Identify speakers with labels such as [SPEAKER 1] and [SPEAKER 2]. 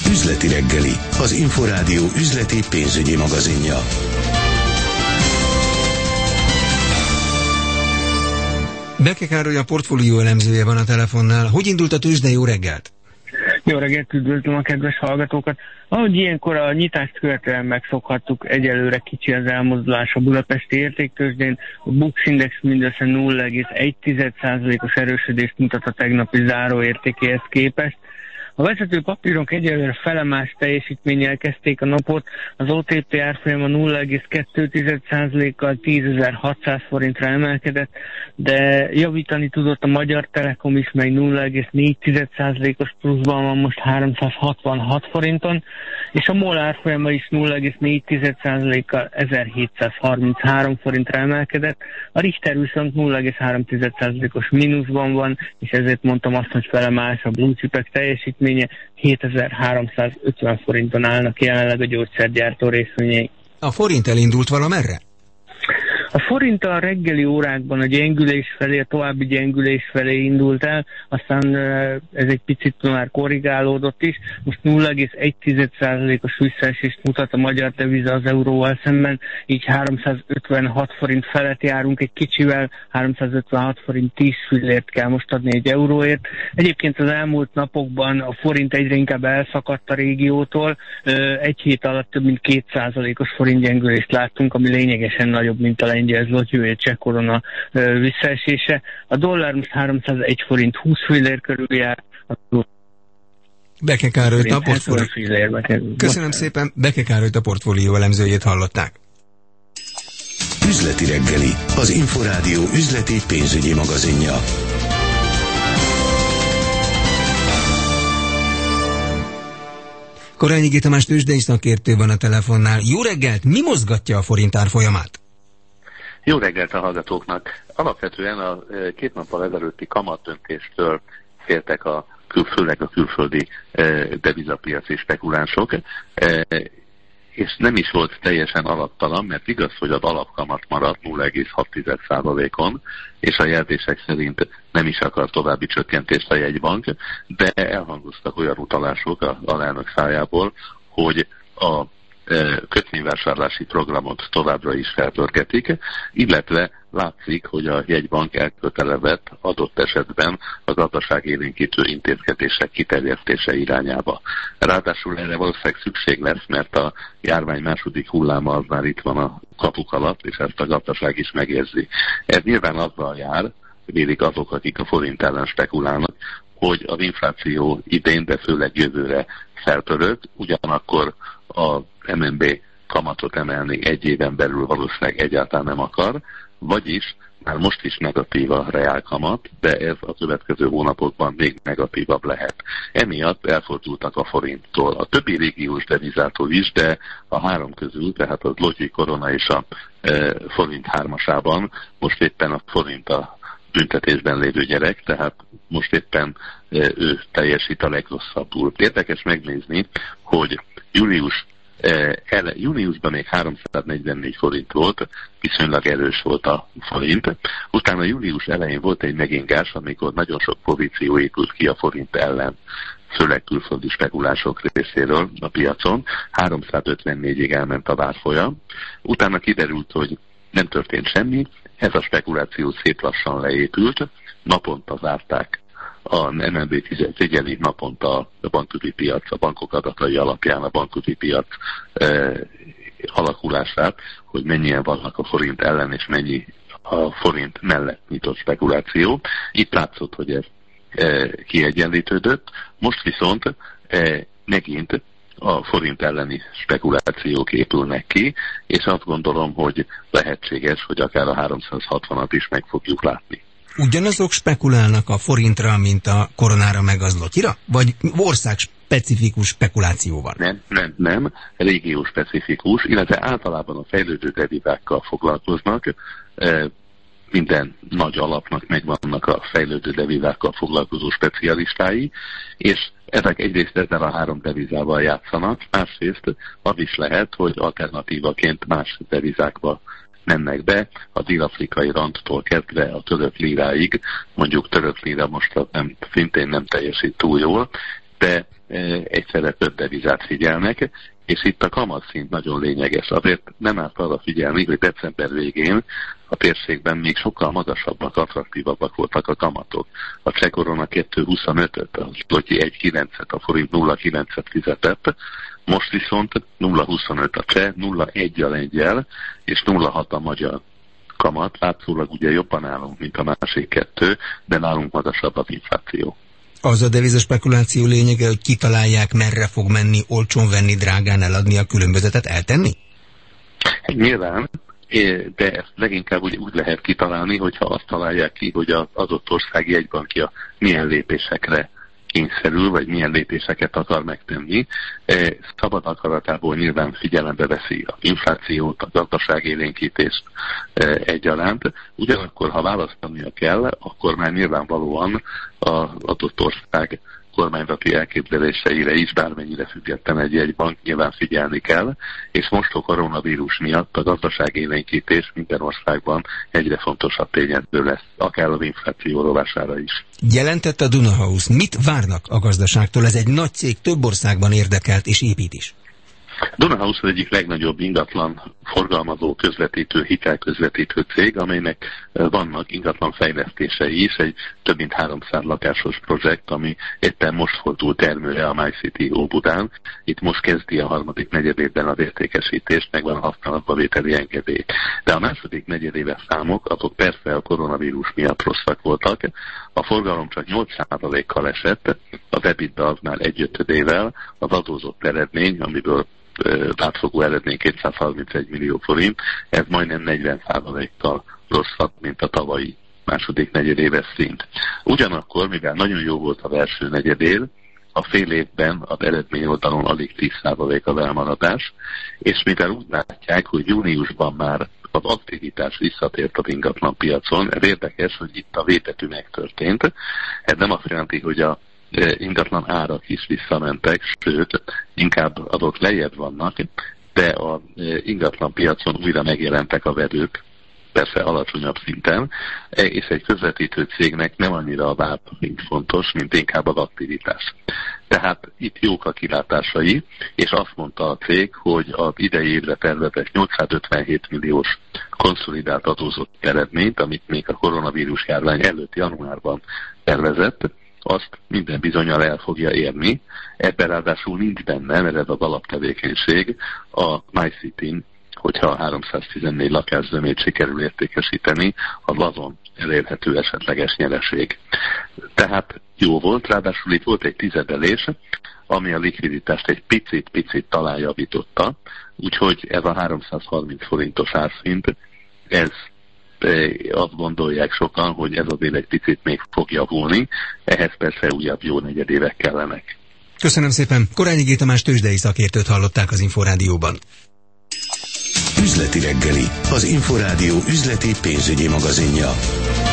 [SPEAKER 1] Üzleti reggeli, az Inforádió üzleti pénzügyi magazinja.
[SPEAKER 2] Beke Károly, a portfólió elemzője van a telefonnál. Hogy indult a tőzsde? Jó reggelt!
[SPEAKER 3] Jó reggelt, üdvözlöm a kedves hallgatókat! Ahogy ilyenkor a nyitást követően megszokhattuk, egyelőre kicsi az elmozdulás a budapesti értéktőzsdén. A Bux Index mindössze 0,1%-os erősödést mutat a tegnapi záróértékéhez képest. A vezető papírok egyelőre felemás teljesítménnyel kezdték a napot, az OTP árfolyama 0,2%-kal 10.600 forintra emelkedett, de javítani tudott a Magyar Telekom is, mely 0,4%-os pluszban van most 366 forinton, és a MOL árfolyama is 0,4%-kal 1733 forintra emelkedett, a Richter viszont 0,3%-os mínuszban van, és ezért mondtam azt, hogy felemás a blue chipek teljesítménye, 7350 forinton állnak jelenleg a gyógyszergyártó részvényei.
[SPEAKER 2] A forint elindult valamerre?
[SPEAKER 3] A forint a reggeli órákban a gyengülés felé, a további gyengülés felé indult el, aztán ez egy picit már korrigálódott is. Most 0,1%-os visszaesést mutat a magyar deviza az euróval szemben, így 356 forint felett járunk egy kicsivel, 356 forint 10 fillért kell most adni egy euróért. Egyébként az elmúlt napokban a forint egyre inkább elszakadt a régiótól, egy hét alatt több mint 2%-os forint gyengülést láttunk, ami lényegesen nagyobb, mint a lengyel zloty vagy cseh korona visszaesése. A dollár most 301 forint 20 fillér körül jár.
[SPEAKER 2] Beke Károlyt a portfólió. Köszönöm szépen, Beke Károlyt a portfólió elemzőjét hallották.
[SPEAKER 1] Üzleti reggeli, az Inforádió üzleti pénzügyi magazinja.
[SPEAKER 2] Korányi G. Tamás tőzsdei szakértő van a telefonnál. Jó reggelt! Mi mozgatja a forint árfolyamát?
[SPEAKER 4] Jó reggelt a hallgatóknak! Alapvetően a 2 nappal ezelőtti kamatdöntéstől féltek főleg a külföldi devizapiaci spekulánsok, és nem is volt teljesen alaptalan, mert igaz, hogy az alapkamat maradt 0,6%-on, és a jelzések szerint nem is akar további csökkentést a jegybank, de elhangoztak olyan utalások a alelnök szájából, hogy a kötvényvásárlási programot továbbra is felpörgetik, illetve látszik, hogy a jegybank elkötelezett adott esetben a gazdaságélénkítő intézkedések kiterjesztése irányába. Ráadásul erre valószínűleg szükség lesz, mert a járvány második hulláma az már itt van a kapuk alatt, és ezt a gazdaság is megérzi. Ez nyilván azzal jár, vélik azok, akik a forint ellen spekulálnak, hogy az infláció idén, de főleg jövőre felpörög, ugyanakkor a MNB kamatot emelni egy éven belül valószínűleg egyáltalán nem akar, vagyis már most is negatív a reálkamat, de ez a következő hónapokban még negatívabb lehet. Emiatt elfordultak a forinttól, a többi régiós devizától is, de a három közül, tehát a zloty, korona és a forint hármasában most éppen a forint a büntetésben lévő gyerek, tehát most éppen ő teljesít a legrosszabbul. Érdekes megnézni, hogy júniusban még 344 forint volt, viszonylag erős volt a forint. Utána július elején volt egy megingás, amikor nagyon sok pozíció épült ki a forint ellen, főleg külföldi spekulások részéről a piacon. 354-ig elment a árfolyam. Utána kiderült, hogy nem történt semmi, ez a spekuláció szép lassan leépült, naponta zárták a MNB figyeli naponta a bankközi piac, a bankok adatai alapján a bankközi piac alakulását, hogy mennyien vannak a forint ellen, és mennyi a forint mellett nyitott spekuláció. Itt látszott, hogy ez kiegyenlítődött, most viszont megint a forint elleni spekulációk épülnek ki, és azt gondolom, hogy lehetséges, hogy akár a 360-at is meg fogjuk látni.
[SPEAKER 2] Ugyanazok spekulálnak a forintra, mint a koronára meg a zlotyira? Vagy ország specifikus spekuláció van?
[SPEAKER 4] Nem, régió specifikus, illetve általában a fejlődő devizákkal foglalkoznak. Minden nagy alapnak megvannak a fejlődő devizákkal foglalkozó specialistái, és ezek egyrészt ezzel a három devizával játszanak, másrészt az is lehet, hogy alternatívaként más devizákba mennek be, a dél-afrikai randtól kezdve a török líráig, mondjuk török líra most szintén nem teljesít túl jól, de egy egyszerre több devizát figyelnek, és itt a kamatszint nagyon lényeges. Azért nem árt arra figyelni, hogy december végén a térségben még sokkal magasabbak, attraktívabbak voltak a kamatok. A cseh korona 2,25-öt, a zloty 1,9-et, a forint 0,9-et fizetett, most viszont 0,25 a cseh, 0,1 a lengyel, és 0,6 a magyar kamat. Látszólag ugye jobban állunk, mint a másik kettő, de nálunk magasabb az infláció.
[SPEAKER 2] Az a devizaspekuláció lényege, hogy kitalálják, merre fog menni, olcsón venni, drágán eladni, a különbözetet eltenni?
[SPEAKER 4] Nyilván, de ezt leginkább úgy lehet kitalálni, hogyha azt találják ki, hogy az adott ország jegybankja milyen lépésekre kényszerül, vagy milyen lépéseket akar megtenni. Szabad akaratából nyilván figyelembe veszi az inflációt, a gazdaságélénkítést egyaránt. Ugyanakkor, ha választania kell, akkor már nyilvánvalóan az adott ország kormányzati elképzeléseire is, bármennyire független egy jegybank, nyilván figyelni kell, és most a koronavírus miatt a gazdaságélénkítés minden országban egyre fontosabb tényező lesz, akár az infláció rovására is.
[SPEAKER 2] Jelentett a Dunahouse. Mit várnak a gazdaságtól? Ez egy nagy cég, több országban érdekelt és épít is.
[SPEAKER 4] Dunahouse az egyik legnagyobb ingatlan forgalmazó, közvetítő, hitelközvetítő cég, amelynek vannak ingatlan fejlesztései is, egy több mint 300 lakásos projekt, ami éppen most fordul termőre a MyCity Óbudán. Itt most kezdi a harmadik negyedévben az értékesítést, megvan a használatba vételi engedély. De a második negyedéves számok, azok persze a koronavírus miatt rosszak voltak. A forgalom csak 8%-kal esett, az EBITDA az már 1/5-ével, az adózott eredmény, amiből átfogó eredmény 231 millió forint, ez majdnem 40%-kal rosszabb, mint a tavalyi második negyedéves szint. Ugyanakkor, mivel nagyon jó volt az első negyedév, a fél évben az eredmény oldalon alig 10% az elmaradás, és mivel úgy látják, hogy júniusban már az aktivitás visszatért az ingatlan piacon, ez érdekes, hogy itt a V-betű megtörtént. Ez nem azt jelenti, hogy a ingatlan árak is visszamentek, sőt, inkább azok lejjebb vannak, de az ingatlan piacon újra megjelentek a vevők, persze alacsonyabb szinten, és egy közvetítő cégnek nem annyira a bárpint fontos, mint inkább az aktivitás. Tehát itt jók a kilátásai, és azt mondta a cég, hogy az idei évre tervezett 857 milliós konszolidált adózott eredményt, amit még a koronavírus járvány előtt januárban tervezett, azt minden bizonnyal el fogja érni. Ebben ráadásul nincs benne, mert ez az alaptevékenység a MyCity-n, hogyha a 314 lakászömét sikerül értékesíteni, az azon elérhető esetleges nyereség. Tehát jó volt, ráadásul itt volt egy tizedelés, ami a likviditást egy picit talán javította, úgyhogy ez a 330 forintos árszint, ez azt gondolják sokan, hogy ez azért egy picit még fog javulni, ehhez persze újabb jó negyedévek kellenek.
[SPEAKER 2] Köszönöm szépen. Korányi G. Tamás tőzsdei szakértőt hallották az Inforádióban.
[SPEAKER 1] Üzleti reggeli, az Inforádió üzleti pénzügyi magazinja.